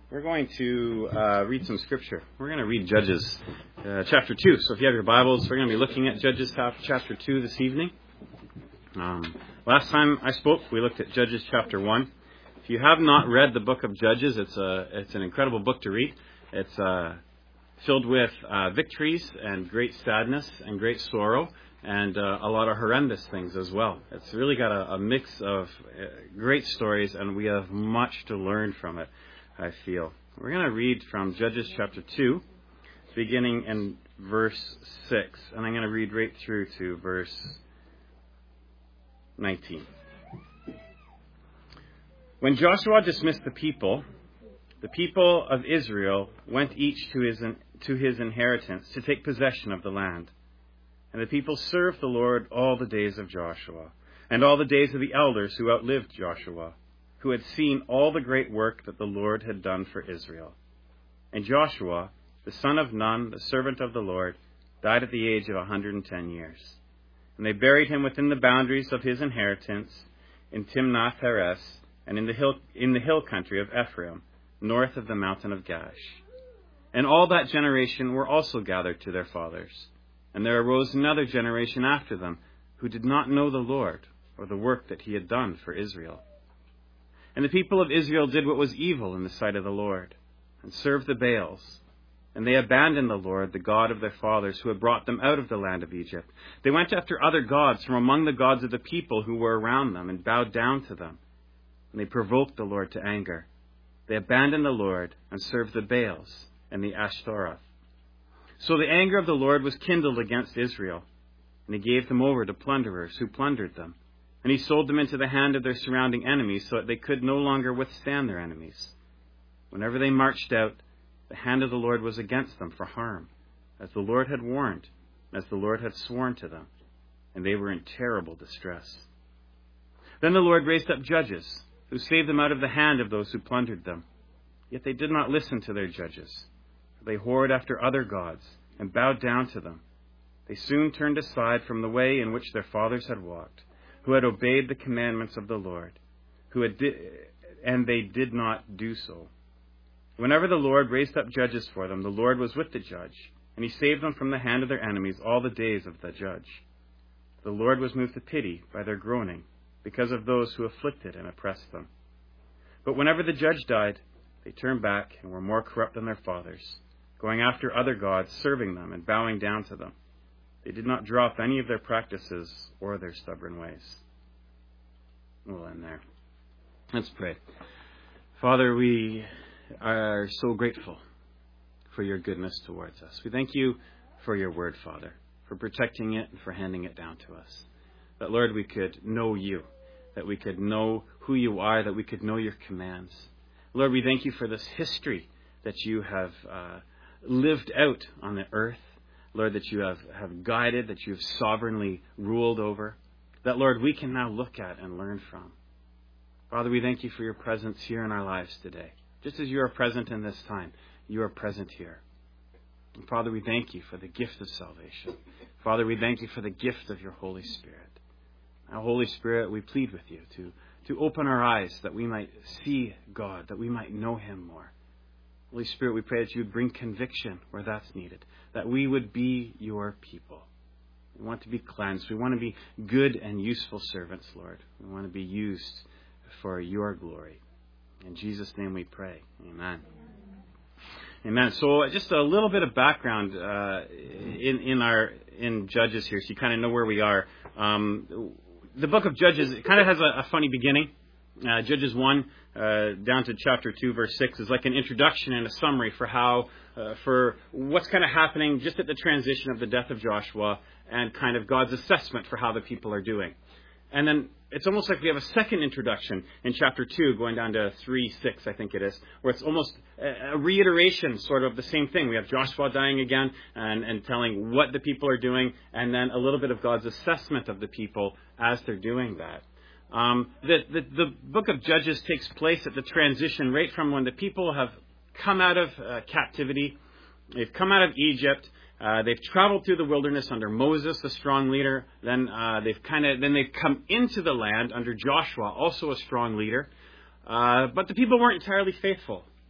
We're going to read some scripture. We're going to read Judges chapter 2. So if you have your Bibles, we're going to be looking at Judges chapter 2 this evening. Last time I spoke, we looked at Judges chapter 1. If you have not read the book of Judges, it's an incredible book to read. It's filled with victories and great sadness and great sorrow and a lot of horrendous things as well. It's really got a mix of great stories, and we have much to learn from it, I feel. We're going to read from Judges chapter 2, beginning in verse 6, and I'm going to read right through to verse 19. When Joshua dismissed the people of Israel went each to his inheritance to take possession of the land. And the people served the Lord all the days of Joshua, and all the days of the elders who outlived Joshua, who had seen all the great work that the Lord had done for Israel. And Joshua, the son of Nun, the servant of the Lord, died at the age of 110 years. And they buried him within the boundaries of his inheritance in Timnath-Heres, and in the hill country of Ephraim, north of the mountain of Gash. And all that generation were also gathered to their fathers. And there arose another generation after them, who did not know the Lord, or the work that he had done for Israel. And the people of Israel did what was evil in the sight of the Lord, and served the Baals. And they abandoned the Lord, the God of their fathers, who had brought them out of the land of Egypt. They went after other gods from among the gods of the people who were around them, and bowed down to them. And they provoked the Lord to anger. They abandoned the Lord, and served the Baals and the Ashtaroth. So the anger of the Lord was kindled against Israel, and he gave them over to plunderers who plundered them. And he sold them into the hand of their surrounding enemies, so that they could no longer withstand their enemies. Whenever they marched out, the hand of the Lord was against them for harm, as the Lord had warned, as the Lord had sworn to them, and they were in terrible distress. Then the Lord raised up judges, who saved them out of the hand of those who plundered them. Yet they did not listen to their judges. They whored after other gods and bowed down to them. They soon turned aside from the way in which their fathers had walked, who had obeyed the commandments of the Lord, and they did not do so. Whenever the Lord raised up judges for them, the Lord was with the judge, and he saved them from the hand of their enemies all the days of the judge. The Lord was moved to pity by their groaning, because of those who afflicted and oppressed them. But whenever the judge died, they turned back and were more corrupt than their fathers, going after other gods, serving them and bowing down to them. They did not drop any of their practices or their stubborn ways. We'll end there. Let's pray. Father, we are so grateful for your goodness towards us. We thank you for your word, Father, for protecting it and for handing it down to us. That, Lord, we could know you, that we could know who you are, that we could know your commands. Lord, we thank you for this history that you have lived out on the earth. Lord, that you have guided, that you have sovereignly ruled over. That, Lord, we can now look at and learn from. Father, we thank you for your presence here in our lives today. Just as you are present in this time, you are present here. And Father, we thank you for the gift of salvation. Father, we thank you for the gift of your Holy Spirit. Now, Holy Spirit, we plead with you to open our eyes that we might see God, that we might know him more. Holy Spirit, we pray that you would bring conviction where that's needed, that we would be your people. We want to be cleansed. We want to be good and useful servants, Lord. We want to be used for your glory. In Jesus' name we pray. Amen. Amen. So just a little bit of background in Judges here, so you kind of know where we are. The book of Judges, it kind of has a funny beginning. Judges 1 down to chapter 2, verse 6 is like an introduction and a summary for what's kind of happening just at the transition of the death of Joshua and kind of God's assessment for how the people are doing. And then it's almost like we have a second introduction in chapter 2, going down to 3:6, I think it is, where it's almost a reiteration sort of the same thing. We have Joshua dying again and telling what the people are doing, and then a little bit of God's assessment of the people as they're doing that. The book of Judges takes place at the transition right from when the people have come out of captivity. They've come out of Egypt. They've traveled through the wilderness under Moses, a strong leader. Then they've come into the land under Joshua, also a strong leader. But the people weren't entirely faithful.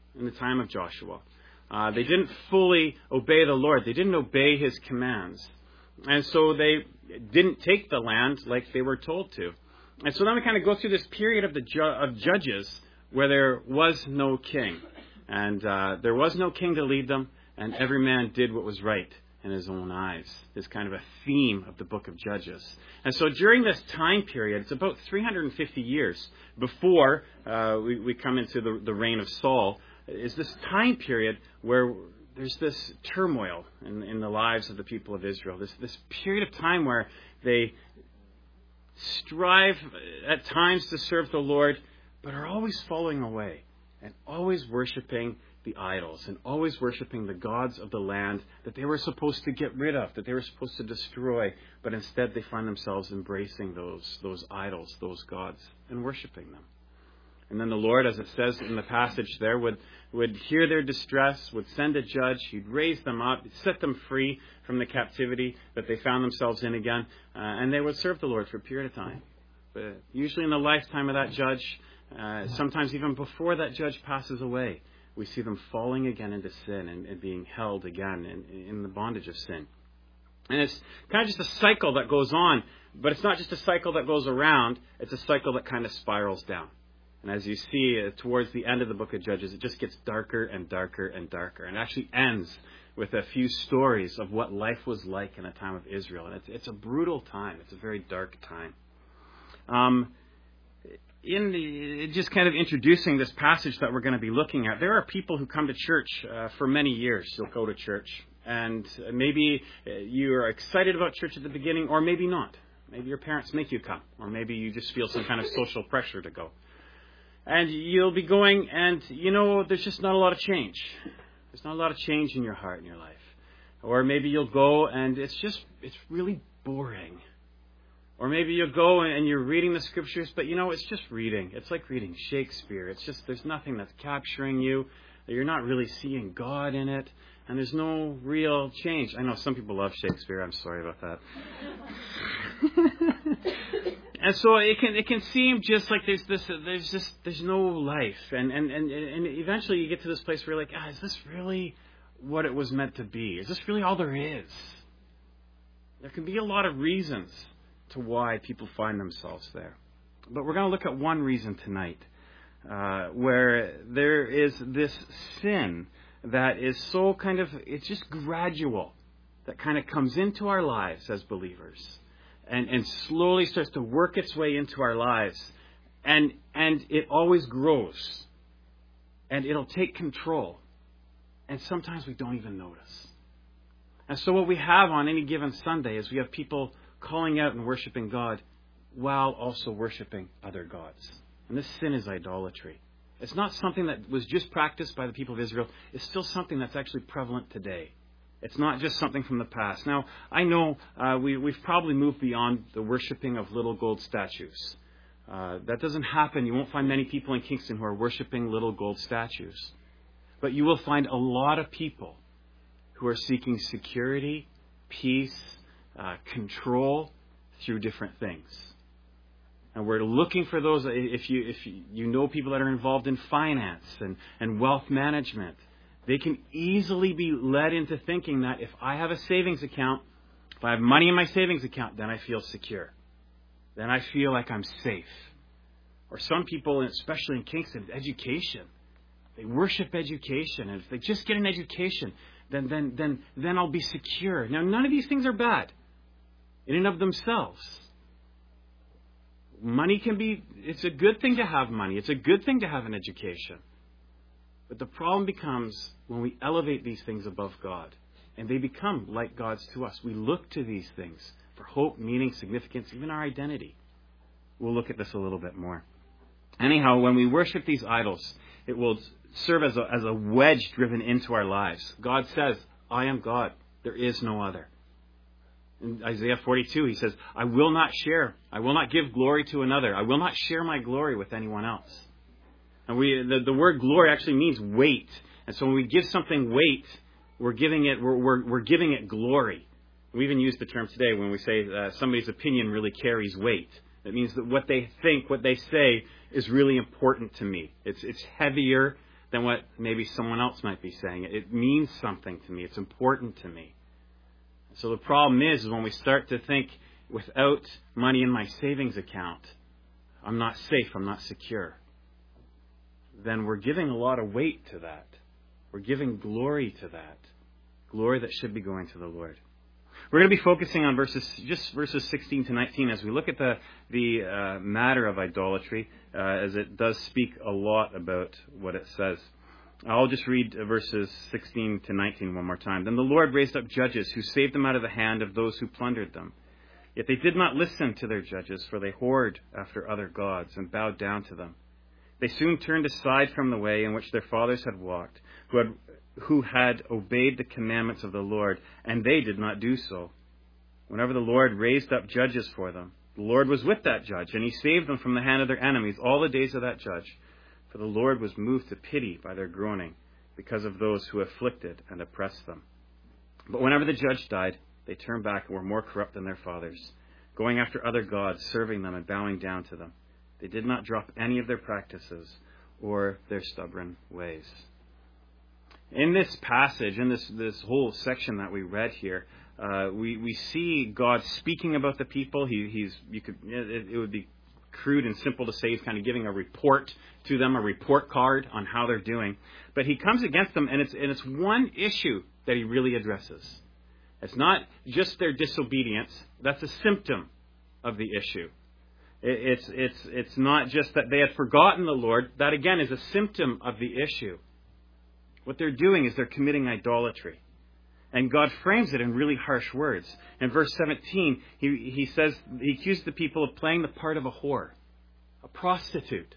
in the time of Joshua. They didn't fully obey the Lord. They didn't obey His commands. And so they didn't take the land like they were told to. And so then we kind of go through this period of Judges where there was no king. And there was no king to lead them, and every man did what was right in his own eyes. Is kind of a theme of the book of Judges. And so during this time period, it's about 350 years before we come into the reign of Saul, is this time period where there's this turmoil in the lives of the people of Israel. This period of time where they strive at times to serve the Lord, but are always falling away and always worshiping the idols and always worshiping the gods of the land that they were supposed to get rid of, that they were supposed to destroy. But instead they find themselves embracing those idols, those gods, and worshiping them. And then the Lord, as it says in the passage there, would hear their distress, would send a judge, He'd raise them up, set them free from the captivity that they found themselves in again, and they would serve the Lord for a period of time. But usually in the lifetime of that judge, sometimes even before that judge passes away, we see them falling again into sin and being held again in the bondage of sin. And it's kind of just a cycle that goes on, but it's not just a cycle that goes around, it's a cycle that kind of spirals down. And as you see towards the end of the book of Judges, it just gets darker and darker and darker. And actually ends with a few stories of what life was like in the time of Israel. And it's a brutal time. It's a very dark time. Just kind of introducing this passage that we're going to be looking at, there are people who come to church for many years. You'll go to church. And maybe you're excited about church at the beginning, or maybe not. Maybe your parents make you come. Or maybe you just feel some kind of social pressure to go. And you'll be going, and, there's just not a lot of change. There's not a lot of change in your heart and your life. Or maybe you'll go, and it's really boring. Or maybe you'll go, and you're reading the Scriptures, but, it's just reading. It's like reading Shakespeare. It's just, there's nothing that's capturing you. You're not really seeing God in it. And there's no real change. I know some people love Shakespeare. I'm sorry about that. And so it can seem just like there's no life, and eventually you get to this place where you're like, is this really what it was meant to be? Is this really all there is? There can be a lot of reasons to why people find themselves there, but we're going to look at one reason tonight, where there is this sin that is so it's just gradual, that kind of comes into our lives as believers. And slowly starts to work its way into our lives. And it always grows. And it'll take control. And sometimes we don't even notice. And so what we have on any given Sunday is we have people calling out and worshiping God while also worshiping other gods. And this sin is idolatry. It's not something that was just practiced by the people of Israel. It's still something that's actually prevalent today. It's not just something from the past. Now, I know we've probably moved beyond the worshipping of little gold statues. That doesn't happen. You won't find many people in Kingston who are worshipping little gold statues. But you will find a lot of people who are seeking security, peace, control through different things. And we're looking for those. If you know people that are involved in finance and wealth management, they can easily be led into thinking that if I have a savings account, if I have money in my savings account, then I feel secure. Then I feel like I'm safe. Or some people, especially in Kingston, education. They worship education. And if they just get an education, then I'll be secure. Now, none of these things are bad in and of themselves. Money it's a good thing to have money. It's a good thing to have an education. But the problem becomes when we elevate these things above God, and they become like gods to us. We look to these things for hope, meaning, significance, even our identity. We'll look at this a little bit more. Anyhow, when we worship these idols, it will serve as a wedge driven into our lives. God says, I am God. There is no other. In Isaiah 42, he says, I will not give glory to another. I will not share my glory with anyone else. And the word glory actually means weight. And so when we give something weight, we're giving it glory. We even use the term today when we say somebody's opinion really carries weight. That means that what they think, what they say is really important to me. It's heavier than what maybe someone else might be saying. It means something to me. It's important to me. So the problem is when we start to think, without money in my savings account, I'm not safe, I'm not secure, then we're giving a lot of weight to that. We're giving glory to that. Glory that should be going to the Lord. We're going to be focusing on verses 16 to 19 as we look at the matter of idolatry, as it does speak a lot about what it says. I'll just read verses 16 to 19 one more time. Then the Lord raised up judges who saved them out of the hand of those who plundered them. Yet they did not listen to their judges, for they whored after other gods and bowed down to them. They soon turned aside from the way in which their fathers had walked, who had obeyed the commandments of the Lord, and they did not do so. Whenever the Lord raised up judges for them, the Lord was with that judge, and he saved them from the hand of their enemies all the days of that judge. For the Lord was moved to pity by their groaning, because of those who afflicted and oppressed them. But whenever the judge died, they turned back and were more corrupt than their fathers, going after other gods, serving them and bowing down to them. They did not drop any of their practices or their stubborn ways. In this passage, in this whole section that we read here, we see God speaking about the people. It would be crude and simple to say he's kind of giving a report to them, a report card on how they're doing. But he comes against them, and it's one issue that he really addresses. It's not just their disobedience. That's a symptom of the issue. It's not just that they had forgotten the Lord. That, again, is a symptom of the issue. What they're doing is they're committing idolatry. And God frames it in really harsh words. In verse 17, he says, he accused the people of playing the part of a whore, a prostitute.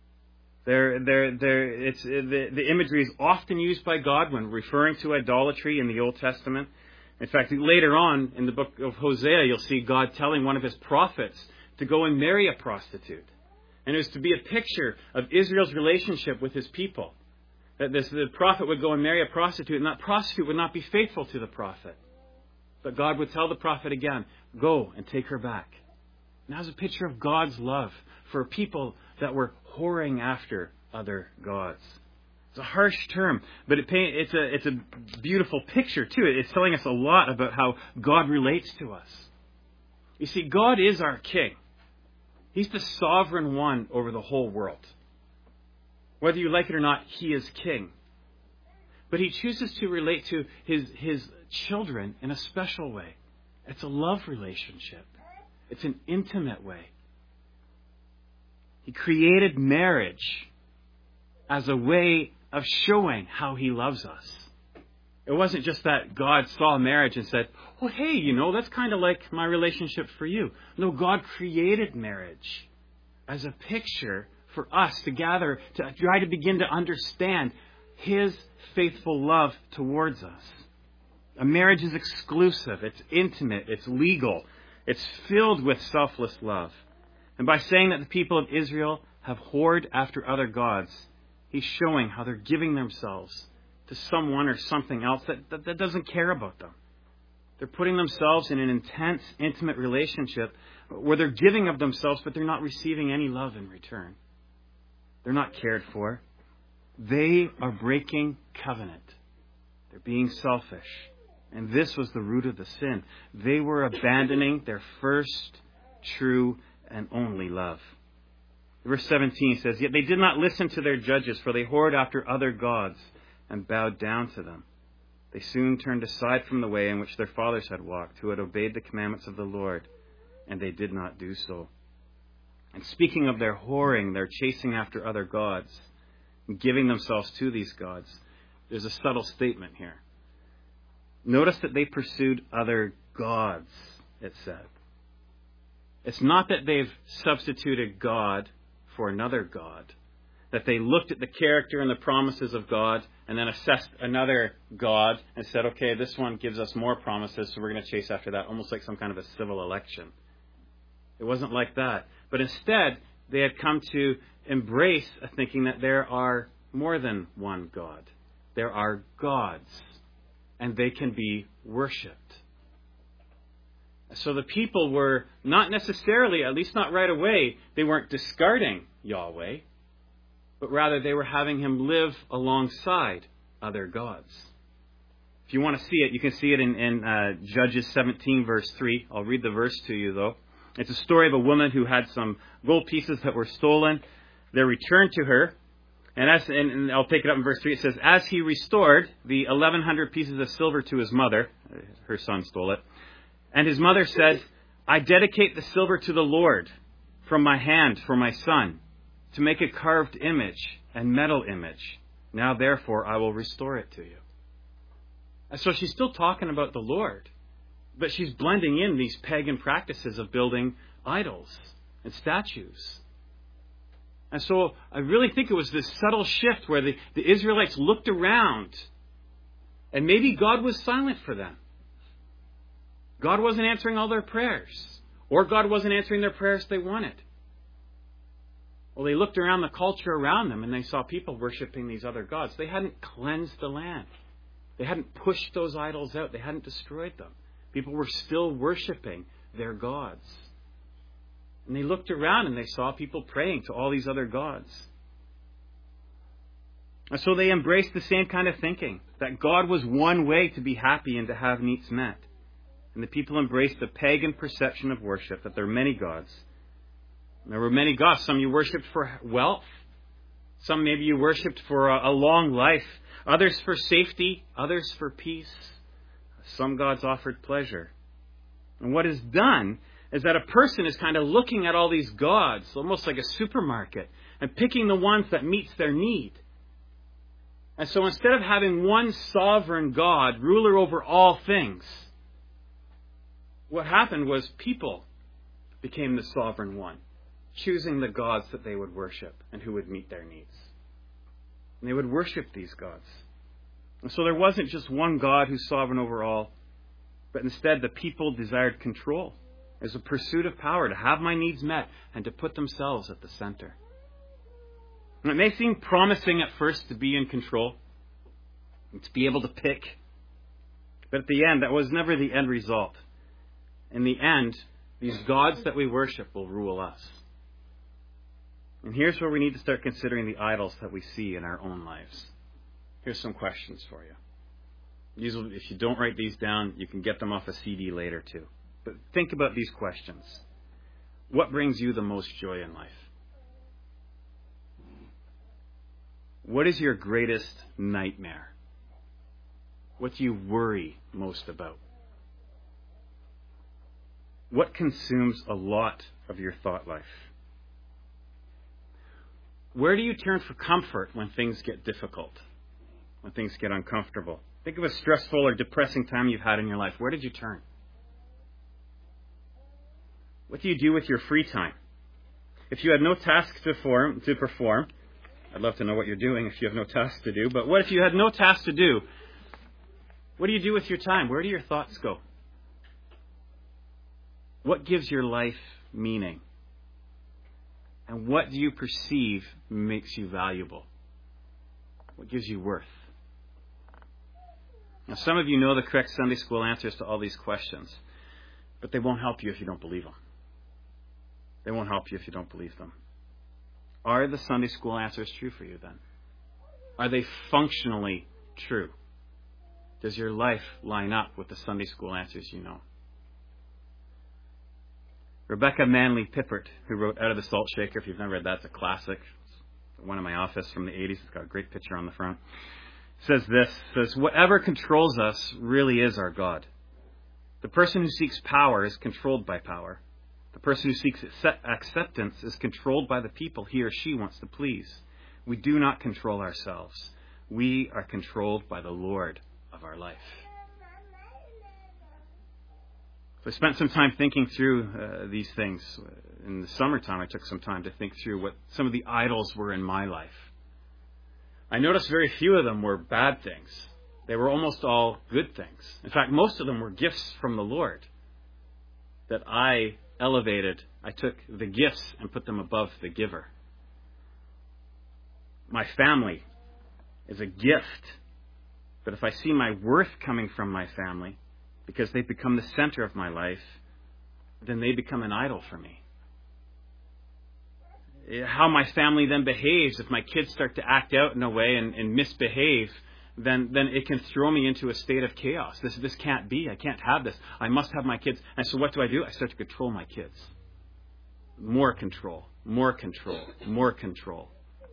The imagery is often used by God when referring to idolatry in the Old Testament. In fact, later on in the book of Hosea, you'll see God telling one of his prophets to go and marry a prostitute. And it was to be a picture of Israel's relationship with his people. That the prophet would go and marry a prostitute, and that prostitute would not be faithful to the prophet. But God would tell the prophet again, go and take her back. And that was a picture of God's love for people that were whoring after other gods. It's a harsh term, but it's a beautiful picture too. It's telling us a lot about how God relates to us. You see, God is our king. He's the sovereign one over the whole world. Whether you like it or not, he is king. But he chooses to relate to his children in a special way. It's a love relationship. It's an intimate way. He created marriage as a way of showing how he loves us. It wasn't just that God saw marriage and said, oh, hey, that's kind of like my relationship for you. No, God created marriage as a picture for us to gather, to try to begin to understand his faithful love towards us. A marriage is exclusive, it's intimate, it's legal, it's filled with selfless love. And by saying that the people of Israel have whored after other gods, he's showing how they're giving themselves to someone or something else that doesn't care about them. They're putting themselves in an intense, intimate relationship where they're giving of themselves, but they're not receiving any love in return. They're not cared for. They are breaking covenant. They're being selfish. And this was the root of the sin. They were abandoning their first, true, and only love. Verse 17 says, yet they did not listen to their judges, for they whored after other gods and bowed down to them. They soon turned aside from the way in which their fathers had walked, who had obeyed the commandments of the Lord, and they did not do so. And speaking of their whoring, their chasing after other gods, and giving themselves to these gods, there's a subtle statement here. Notice that they pursued other gods, it said. It's not that they've substituted God for another God, that they looked at the character and the promises of God and then assessed another God and said, okay, this one gives us more promises, so we're going to chase after that, almost like some kind of a civil election. It wasn't like that. But instead, they had come to embrace a thinking that there are more than one God. There are gods, and they can be worshipped. So the people were not necessarily, at least not right away, they weren't discarding Yahweh. but rather they were having him live alongside other gods. If you want to see it, you can see it in Judges 17, verse 3. I'll read the verse to you, though. It's a story of a woman who had some gold pieces that were stolen. They're returned to her. And I'll take it up in verse 3. It says, as he restored the 1,100 pieces of silver to his mother, her son stole it, and his mother said, I dedicate the silver to the Lord from my hand for my son, to make a carved image and metal image. Now, therefore, I will restore it to you. And so she's still talking about the Lord, but she's blending in these pagan practices of building idols and statues. And so I really think it was this subtle shift where the Israelites looked around and maybe God was silent for them. God wasn't answering all their prayers, or God wasn't answering their prayers they wanted. Well, they looked around the culture around them and they saw people worshiping these other gods. They hadn't cleansed the land. They hadn't pushed those idols out. They hadn't destroyed them. People were still worshiping their gods. And they looked around and they saw people praying to all these other gods. And so they embraced the same kind of thinking, that God was one way to be happy and to have needs met. And the people embraced the pagan perception of worship, that there are many gods. And there were many gods. Some you worshipped for wealth. Some maybe you worshipped for a long life. Others for safety. Others for peace. Some gods offered pleasure. And what is done is that a person is kind of looking at all these gods, almost like a supermarket, and picking the ones that meets their need. And so instead of having one sovereign God, ruler over all things, what happened was people became the sovereign one, choosing the gods that they would worship and who would meet their needs. And they would worship these gods. And so there wasn't just one God who's sovereign over all, but instead the people desired control as a pursuit of power, to have my needs met and to put themselves at the center. And it may seem promising at first to be in control and to be able to pick, but at the end, that was never the end result. In the end, these gods that we worship will rule us. And here's where we need to start considering the idols that we see in our own lives. Here's some questions for you. If you don't write these down, you can get them off a CD later too. But think about these questions. What brings you the most joy in life? What is your greatest nightmare? What do you worry most about? What consumes a lot of your thought life? Where do you turn for comfort when things get difficult? When things get uncomfortable? Think of a stressful or depressing time you've had in your life. Where did you turn? What do you do with your free time? If you had no task to perform, I'd love to know what you're doing if you have no task to do, but what if you had no task to do? What do you do with your time? Where do your thoughts go? What gives your life meaning? And what do you perceive makes you valuable? What gives you worth? Now, some of you know the correct Sunday school answers to all these questions, but they won't help you if you don't believe them. They won't help you if you don't believe them. Are the Sunday school answers true for you then? Are they functionally true? Does your life line up with the Sunday school answers you know? Rebecca Manley Pippert, who wrote Out of the Salt Shaker, if you've never read that, it's a classic. It's one in my office from the 80s. It's got a great picture on the front. Says this, whatever controls us really is our God. The person who seeks power is controlled by power. The person who seeks acceptance is controlled by the people he or she wants to please. We do not control ourselves. We are controlled by the Lord of our life. So I spent some time thinking through these things. In the summertime, I took some time to think through what some of the idols were in my life. I noticed very few of them were bad things. They were almost all good things. In fact, most of them were gifts from the Lord that I elevated. I took the gifts and put them above the giver. My family is a gift. But if I see my worth coming from my family, because they become the center of my life, then they become an idol for me. how my family then behaves. If my kids start to act out in a way and misbehave, then it can throw me into a state of chaos. This can't be. I can't have this. I must have my kids. And so what do? I start to control my kids. More control, more control, more control.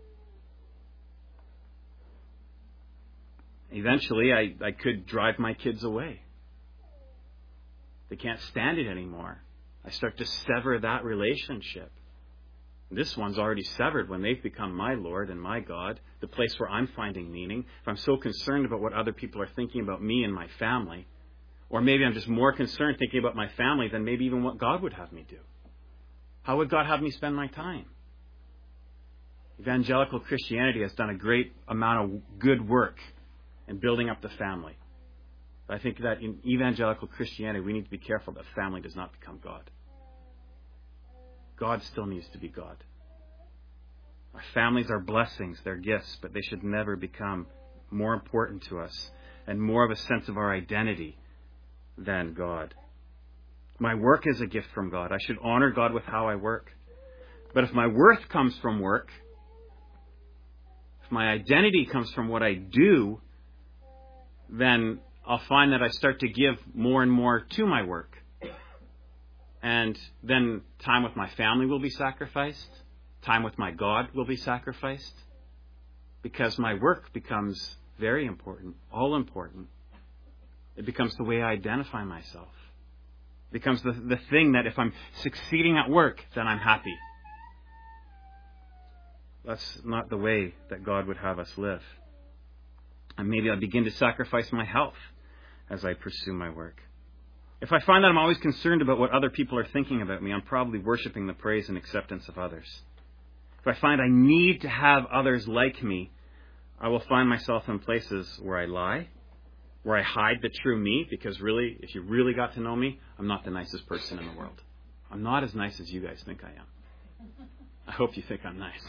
Eventually, I could drive my kids away. They can't stand it anymore. I start to sever that relationship. This one's already severed when they've become my Lord and my God, the place where I'm finding meaning. If I'm so concerned about what other people are thinking about me and my family, or maybe I'm just more concerned thinking about my family than maybe even what God would have me do. How would God have me spend my time? Evangelical Christianity has done a great amount of good work in building up the family. But I think that in evangelical Christianity, we need to be careful that family does not become God. God still needs to be God. Our families are blessings, they're gifts, but they should never become more important to us and more of a sense of our identity than God. My work is a gift from God. I should honor God with how I work. But if my worth comes from work, if my identity comes from what I do, then I'll find that I start to give more and more to my work. And then time with my family will be sacrificed. Time with my God will be sacrificed. Because my work becomes very important, all important. It becomes the way I identify myself. It becomes the thing that if I'm succeeding at work, then I'm happy. That's not the way that God would have us live. And maybe I'll begin to sacrifice my health as I pursue my work. If I find that I'm always concerned about what other people are thinking about me, I'm probably worshiping the praise and acceptance of others. If I find I need to have others like me, I will find myself in places where I lie, where I hide the true me, because really, if you really got to know me, I'm not the nicest person in the world. I'm not as nice as you guys think I am. I hope you think I'm nice.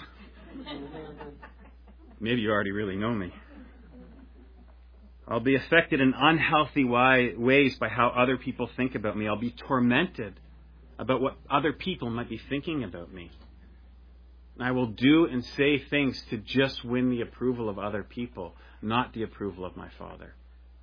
Maybe you already really know me. I'll be affected in unhealthy ways by how other people think about me. I'll be tormented about what other people might be thinking about me. I will do and say things to just win the approval of other people, not the approval of my Father.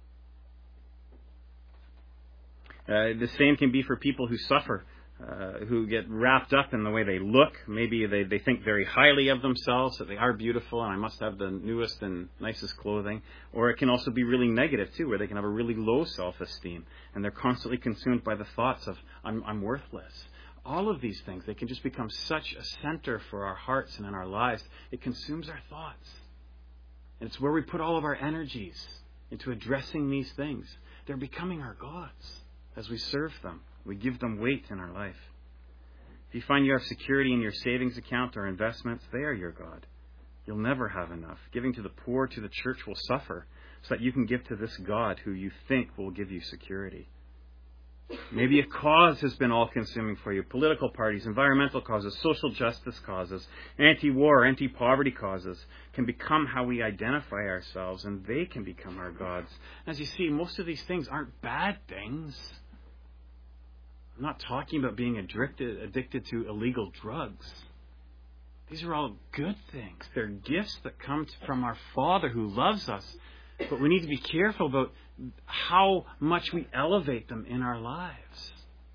The same can be for people who suffer, who get wrapped up in the way they look. Maybe they think very highly of themselves, that they are beautiful and I must have the newest and nicest clothing. Or it can also be really negative too, where they can have a really low self-esteem and they're constantly consumed by the thoughts of, I'm worthless. All of these things, they can just become such a center for our hearts and in our lives. It consumes our thoughts. And it's where we put all of our energies into addressing these things. They're becoming our gods as we serve them. We give them weight in our life. If you find you have security in your savings account or investments, they are your God. You'll never have enough. Giving to the poor, to the church will suffer so that you can give to this God who you think will give you security. Maybe a cause has been all-consuming for you. Political parties, environmental causes, social justice causes, anti-war, anti-poverty causes can become how we identify ourselves, and they can become our gods. As you see, most of these things aren't bad things. I'm not talking about being addicted to illegal drugs. These are all good things. They're gifts that come from our Father who loves us. But we need to be careful about how much we elevate them in our lives.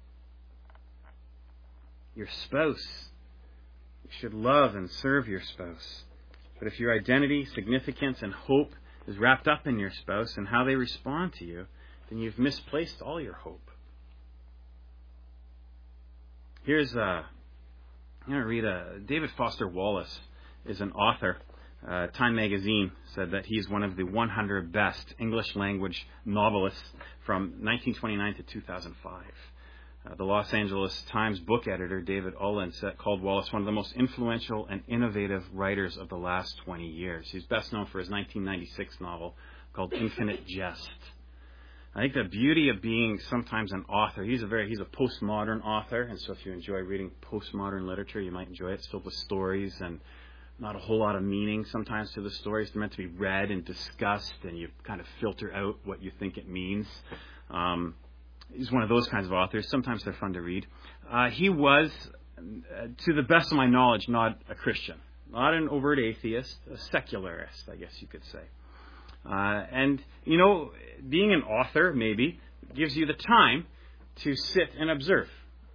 Your spouse, you should love and serve your spouse. But if your identity, significance, and hope is wrapped up in your spouse and how they respond to you, then you've misplaced all your hope. I'm going to read David Foster Wallace is an author. Time magazine said that he's one of the 100 best English language novelists from 1929 to 2005. The Los Angeles Times book editor, David Ullen, called Wallace one of the most influential and innovative writers of the last 20 years. He's best known for his 1996 novel called Infinite Jest. I think the beauty of being sometimes an author, he's a postmodern author, and so if you enjoy reading postmodern literature, you might enjoy it. It's filled with stories and not a whole lot of meaning sometimes to the stories. They're meant to be read and discussed, and you kind of filter out what you think it means. He's one of those kinds of authors. Sometimes they're fun to read. He was to the best of my knowledge, not a Christian. Not an overt atheist, a secularist, I guess you could say. And, being an author, maybe, gives you the time to sit and observe.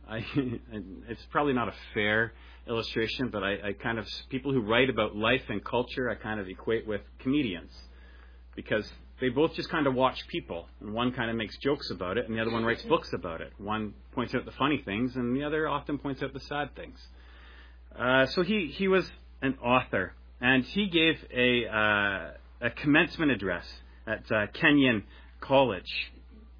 It's probably not a fair illustration, but I kind of, people who write about life and culture, I kind of equate with comedians. Because they both just kind of watch people, and one kind of makes jokes about it, and the other one writes books about it. One points out the funny things, and the other often points out the sad things. So he was an author, and he gave a commencement address at Kenyon College.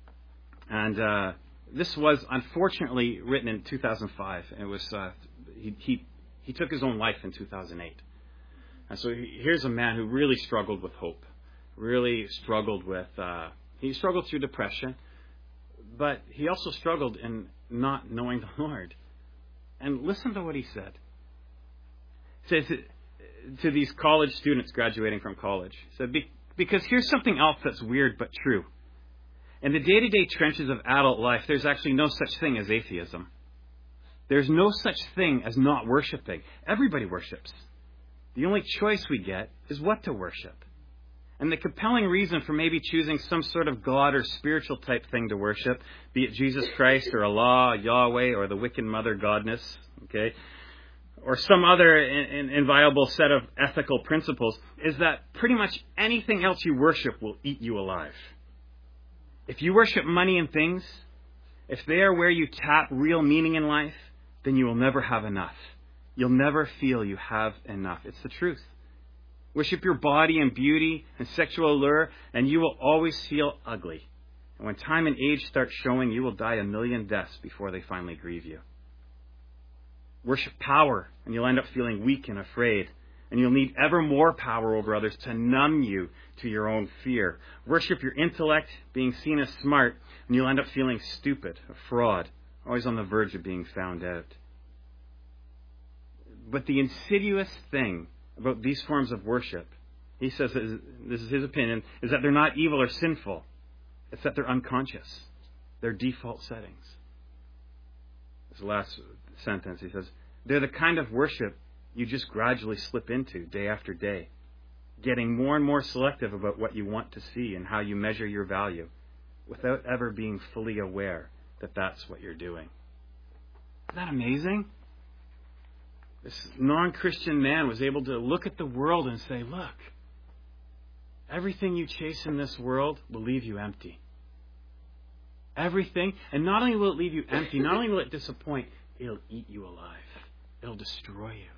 And this was unfortunately written in 2005. It was he took his own life in 2008. And so here's a man who really struggled with hope, really struggled with he struggled through depression, but he also struggled in not knowing the Lord. And listen to what he said. He says to these college students graduating from college, he said, because here's something else that's weird but true. In the day-to-day trenches of adult life, there's actually no such thing as atheism. There's no such thing as not worshiping. Everybody worships. The only choice we get is what to worship. And the compelling reason for maybe choosing some sort of God or spiritual type thing to worship, be it Jesus Christ or Allah, Yahweh, or the Wiccan Mother Godness, okay, or some other inviolable set of ethical principles, is that pretty much anything else you worship will eat you alive. If you worship money and things, if they are where you tap real meaning in life, then you will never have enough. You'll never feel you have enough. It's the truth. Worship your body and beauty and sexual allure, and you will always feel ugly. And when time and age start showing, you will die a million deaths before they finally grieve you. Worship power, and you'll end up feeling weak and afraid. And you'll need ever more power over others to numb you to your own fear. Worship your intellect, being seen as smart, and you'll end up feeling stupid, a fraud, always on the verge of being found out. But the insidious thing about these forms of worship, he says, this is his opinion, is that they're not evil or sinful. It's that they're unconscious. They're default settings. This last sentence, he says, they're the kind of worship you just gradually slip into day after day, getting more and more selective about what you want to see and how you measure your value, without ever being fully aware that that's what you're doing. Isn't that amazing? This non-Christian man was able to look at the world and say, look, everything you chase in this world will leave you empty. Everything. And not only will it leave you empty, not only will it disappoint, it'll eat you alive. It'll destroy you.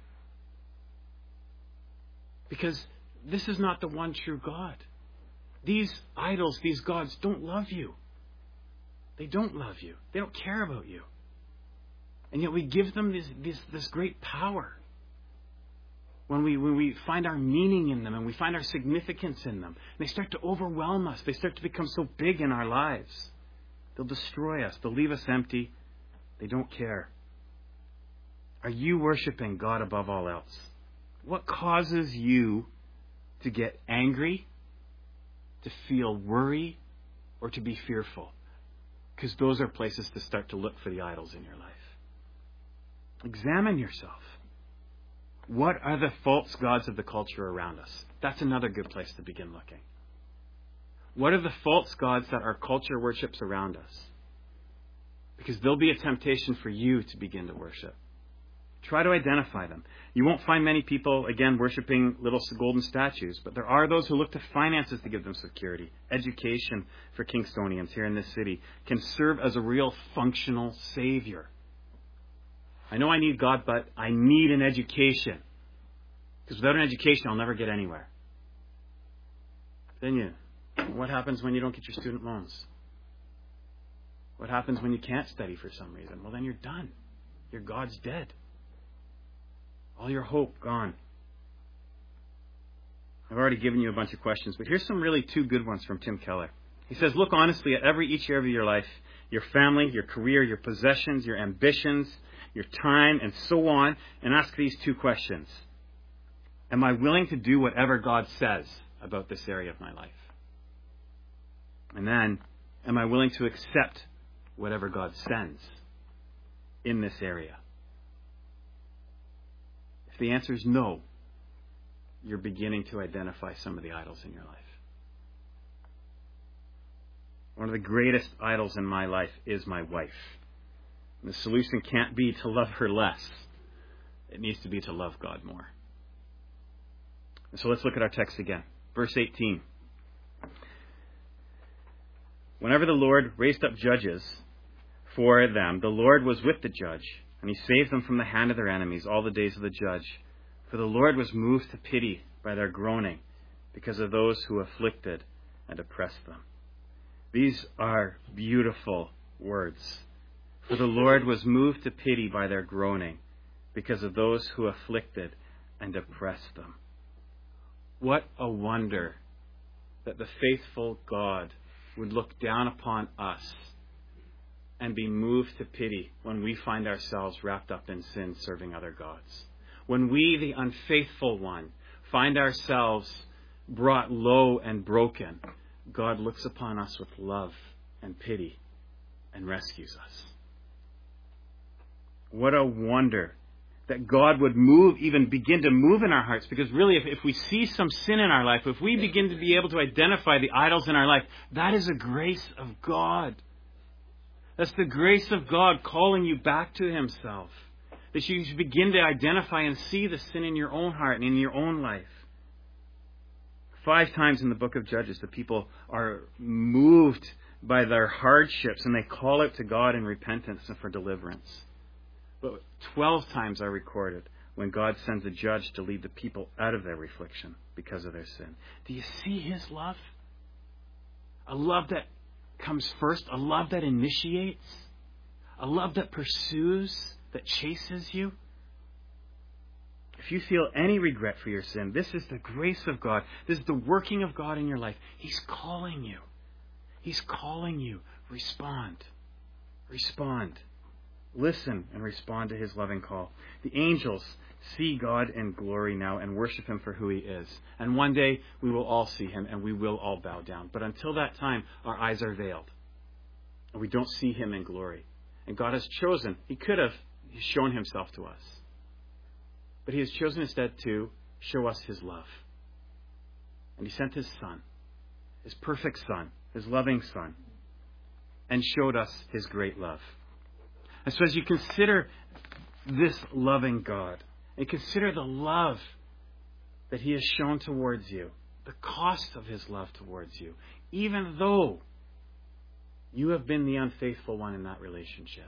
Because this is not the one true God. These idols, these gods don't love you. They don't love you. They don't care about you. And yet we give them this great power. When we find our meaning in them and we find our significance in them, they start to overwhelm us. They start to become so big in our lives. They'll destroy us. They'll leave us empty. They don't care. Are you worshiping God above all else? What causes you to get angry, to feel worry, or to be fearful? Because those are places to start to look for the idols in your life. Examine yourself. What are the false gods of the culture around us? That's another good place to begin looking. What are the false gods that our culture worships around us? Because there'll be a temptation for you to begin to worship. Try to identify them. You won't find many people, again, worshiping little golden statues, but there are those who look to finances to give them security. Education for Kingstonians here in this city can serve as a real functional savior. I know I need God, but I need an education. Because without an education, I'll never get anywhere. Then what happens when you don't get your student loans? What happens when you can't study for some reason? Well, then you're done. Your God's dead. All your hope gone. I've already given you a bunch of questions, but here's some really two good ones from Tim Keller. He says, look honestly at each area of your life, your family, your career, your possessions, your ambitions, your time, and so on, and ask these two questions. Am I willing to do whatever God says about this area of my life? And then, am I willing to accept whatever God sends in this area? If the answer is no, you're beginning to identify some of the idols in your life. One of the greatest idols in my life is my wife. And the solution can't be to love her less. It needs to be to love God more. And so let's look at our text again. Verse 18. Whenever the Lord raised up judges for them, the Lord was with the judge, and he saved them from the hand of their enemies all the days of the judge. For the Lord was moved to pity by their groaning, because of those who afflicted and oppressed them. These are beautiful words. For the Lord was moved to pity by their groaning, because of those who afflicted and oppressed them. What a wonder that the faithful God would look down upon us and be moved to pity when we find ourselves wrapped up in sin, serving other gods. When we, the unfaithful one, find ourselves brought low and broken, God looks upon us with love and pity and rescues us. What a wonder that God would begin to move in our hearts. Because really, if we see some sin in our life, if we begin to be able to identify the idols in our life, that is a grace of God. That's the grace of God calling you back to Himself. That you begin to identify and see the sin in your own heart and in your own life. 5 times in the book of Judges, the people are moved by their hardships and they call out to God in repentance and for deliverance. But 12 times are recorded when God sends a judge to lead the people out of their affliction because of their sin. Do you see His love? A love that comes first, a love that initiates, a love that pursues, that chases you. If you feel any regret for your sin, this is the grace of God. This is the working of God in your life. He's calling you. He's calling you. Respond. Respond. Listen and respond to His loving call. The angels see God in glory now and worship Him for who He is. And one day we will all see Him and we will all bow down. But until that time, our eyes are veiled. And we don't see Him in glory. And God has chosen. He could have shown Himself to us. But He has chosen instead to show us His love. And He sent His Son, His perfect Son, His loving Son, and showed us His great love. And so as you consider this loving God, and consider the love that He has shown towards you, the cost of His love towards you, even though you have been the unfaithful one in that relationship,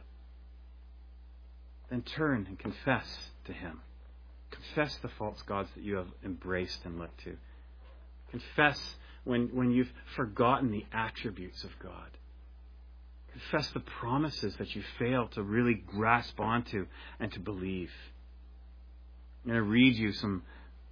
then turn and confess to Him. Confess the false gods that you have embraced and looked to. Confess when you've forgotten the attributes of God. Confess the promises that you failed to really grasp onto and to believe. I'm going to read you some...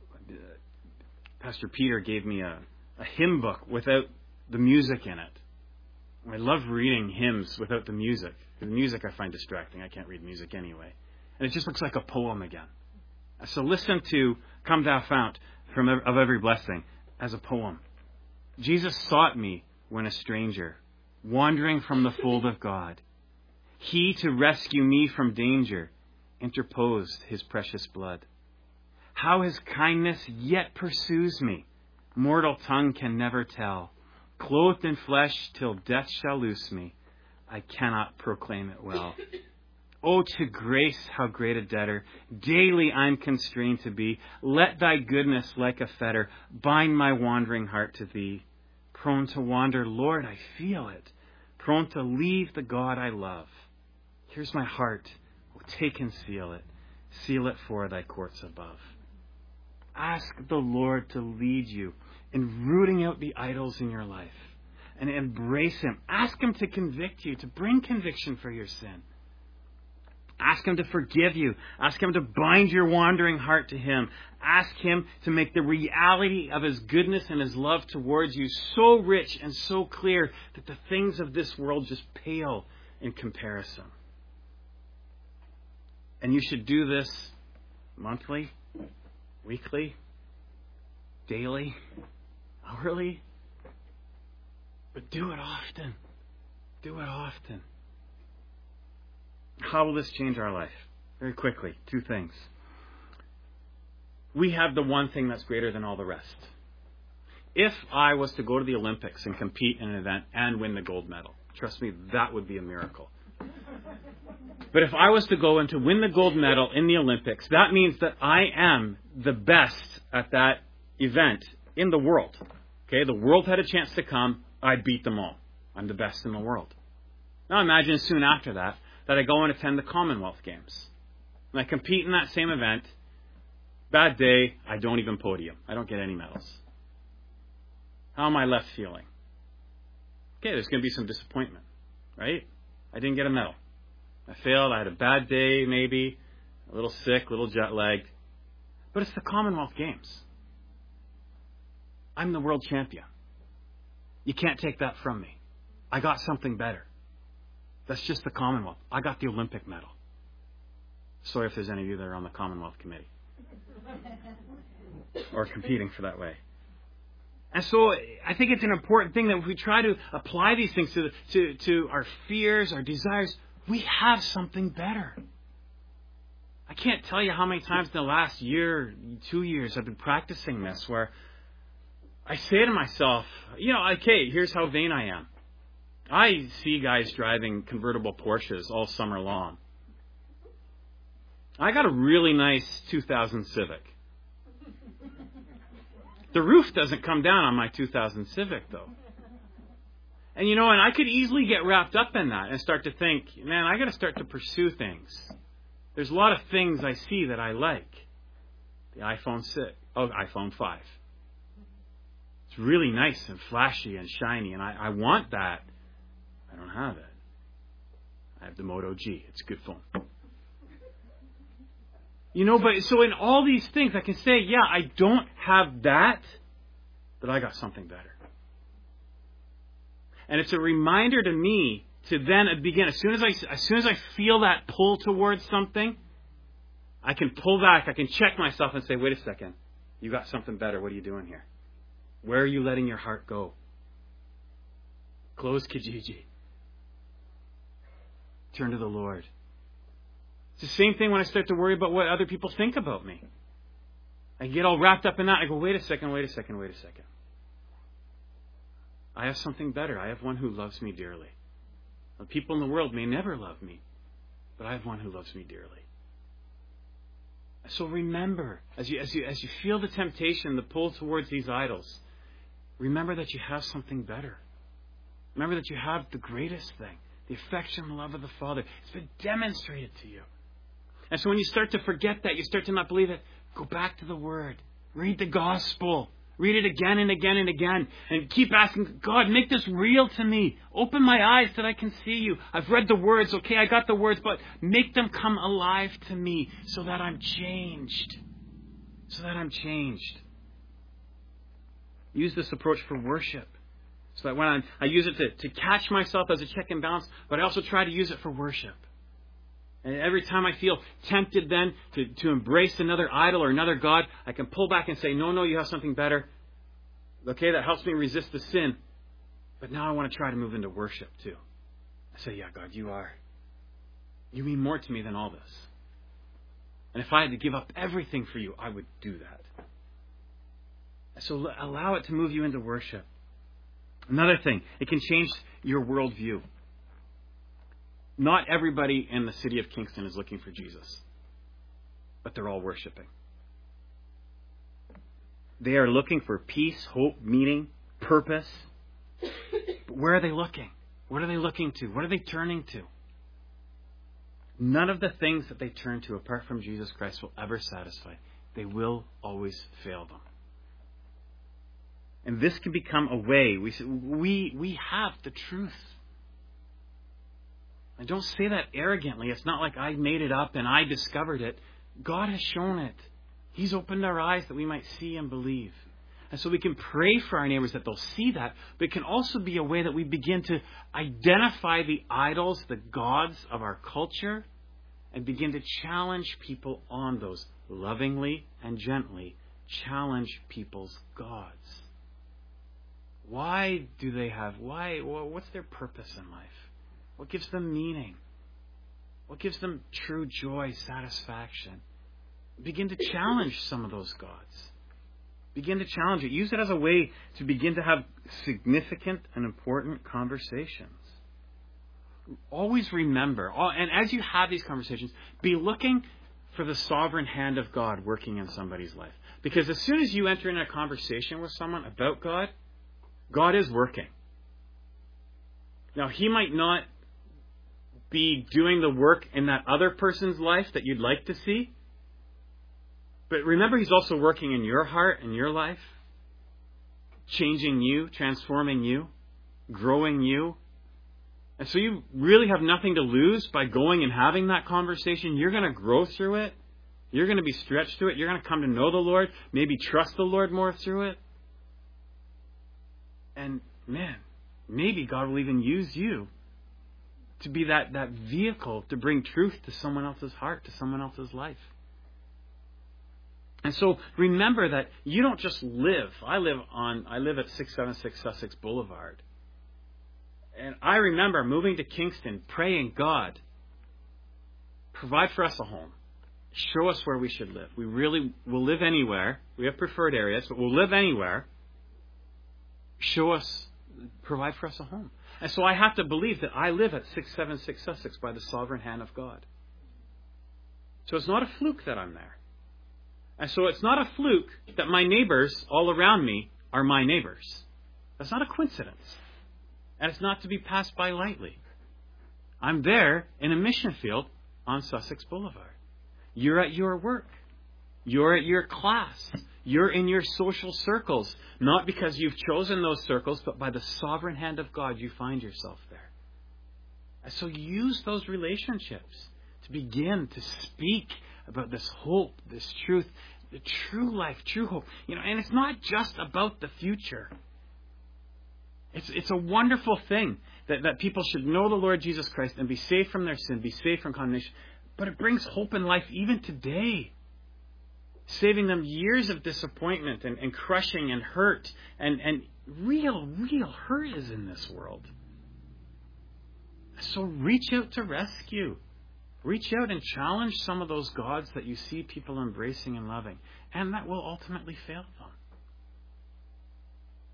Pastor Peter gave me a hymn book without the music in it. I love reading hymns without the music. The music I find distracting. I can't read music anyway. And it just looks like a poem again. So listen to Come Thou Fount of Every Blessing as a poem. Jesus sought me when a stranger, wandering from the fold of God. He, to rescue me from danger, interposed His precious blood. How His kindness yet pursues me, mortal tongue can never tell. Clothed in flesh till death shall loose me, I cannot proclaim it well. Oh, to grace, how great a debtor daily I'm constrained to be. Let Thy goodness, like a fetter, bind my wandering heart to Thee. Prone to wander, Lord, I feel it. Prone to leave the God I love. Here's my heart. Oh, take and seal it. Seal it for Thy courts above. Ask the Lord to lead you in rooting out the idols in your life. And embrace Him. Ask Him to convict you, to bring conviction for your sin. Ask Him to forgive you. Ask Him to bind your wandering heart to Him. Ask Him to make the reality of His goodness and His love towards you so rich and so clear that the things of this world just pale in comparison. And you should do this monthly, weekly, daily, hourly. But do it often. Do it often. How will this change our life? Very quickly, 2 things. we have the one thing that's greater than all the rest. If I was to go to the Olympics and compete in an event and win the gold medal, trust me, that would be a miracle. But if I was to go and to win the gold medal in the Olympics, that means that I am the best at that event in the world. Okay, the world had a chance to come, I'd beat them all. I'm the best in the world. Now imagine soon after that I go and attend the Commonwealth Games. And I compete in that same event. Bad day, I don't even podium. I don't get any medals. How am I left feeling? Okay, there's going to be some disappointment, right? I didn't get a medal. I failed. I had a bad day, maybe. A little sick, a little jet-lagged. But it's the Commonwealth Games. I'm the world champion. You can't take that from me. I got something better. That's just the Commonwealth. I got the Olympic medal. Sorry if there's any of you that are on the Commonwealth Committee. Or competing for that way. And so I think it's an important thing that if we try to apply these things to our fears, our desires, we have something better. I can't tell you how many times in the last year, 2 years, I've been practicing this where I say to myself, okay, here's how vain I am. I see guys driving convertible Porsches all summer long. I got a really nice 2000 Civic. The roof doesn't come down on my 2000 Civic, though. And and I could easily get wrapped up in that and start to think, man, I got to start to pursue things. There's a lot of things I see that I like. The iPhone 5. It's really nice and flashy and shiny, and I want that. I don't have it. I have the Moto G. It's a good phone. But so in all these things, I can say, yeah, I don't have that, but I got something better. And it's a reminder to me to then begin, as soon as I feel that pull towards something, I can pull back, I can check myself and say, wait a second, you got something better. What are you doing here? Where are you letting your heart go? Close Kijiji. Turn to the Lord. It's the same thing when I start to worry about what other people think about me. I get all wrapped up in that. I go, wait a second. I have something better. I have one who loves me dearly. The people in the world may never love me, but I have one who loves me dearly. So remember, as you feel the temptation, the pull towards these idols, remember that you have something better. Remember that you have the greatest thing, the affection and love of the Father. It's been demonstrated to you. And so when you start to forget that, you start to not believe it, go back to the Word. Read the Gospel. Read it again and again and again. And keep asking, God, make this real to me. Open my eyes that I can see you. I've read the words. Okay, I got the words, but make them come alive to me so that I'm changed. Use this approach for worship. So that when I use it to catch myself as a check and balance, but I also try to use it for worship. And every time I feel tempted then to embrace another idol or another God, I can pull back and say, no, you have something better. Okay, that helps me resist the sin. But now I want to try to move into worship too. I say, yeah, God, you mean more to me than all this. And if I had to give up everything for you, I would do that. So allow it to move you into worship. Another thing, it can change your worldview. Not everybody in the city of Kingston is looking for Jesus, but they're all worshiping. They are looking for peace, hope, meaning, purpose. But where are they looking? What are they looking to? What are they turning to? None of the things that they turn to apart from Jesus Christ will ever satisfy. They will always fail them. And this can become a way. We have the truth. I don't say that arrogantly. It's not like I made it up and I discovered it. God has shown it. He's opened our eyes that we might see and believe. And so we can pray for our neighbors that they'll see that. But it can also be a way that we begin to identify the idols, the gods of our culture, and begin to challenge people on those. Lovingly and gently challenge people's gods. What's their purpose in life? What gives them meaning? What gives them true joy, satisfaction? begin to challenge some of those gods. Begin to challenge it. Use it as a way to begin to have significant and important conversations. Always remember, and as you have these conversations, be looking for the sovereign hand of God working in somebody's life. Because as soon as you enter in a conversation with someone about God, God is working. Now, He might not be doing the work in that other person's life that you'd like to see, but remember, He's also working in your heart and your life, changing you, transforming you, growing you. And so you really have nothing to lose by going and having that conversation. You're going to grow through it. You're going to be stretched through it. You're going to come to know the Lord, maybe trust the Lord more through it. And man, maybe God will even use you to be that vehicle to bring truth to someone else's heart, to someone else's life. And so remember that you don't just live. I live at 676 Sussex Boulevard. And I remember moving to Kingston, praying, God, provide for us a home. Show us where we should live. We really will live anywhere. We have preferred areas, but we'll live anywhere. Show us, provide for us a home. And so I have to believe that I live at 676 Sussex by the sovereign hand of God. So it's not a fluke that I'm there. And so it's not a fluke that my neighbors all around me are my neighbors. That's not a coincidence. And it's not to be passed by lightly. I'm there in a mission field on Sussex Boulevard. You're at your work. You're at your class. You're in your social circles. Not because you've chosen those circles, but by the sovereign hand of God, you find yourself there. And so use those relationships to begin to speak about this hope, this truth, the true life, true hope. And it's not just about the future. It's a wonderful thing that people should know the Lord Jesus Christ and be saved from their sin, be saved from condemnation. But it brings hope in life even today. Saving them years of disappointment and crushing and hurt. And real hurt is in this world. So reach out to rescue. Reach out and challenge some of those gods that you see people embracing and loving. And that will ultimately fail them.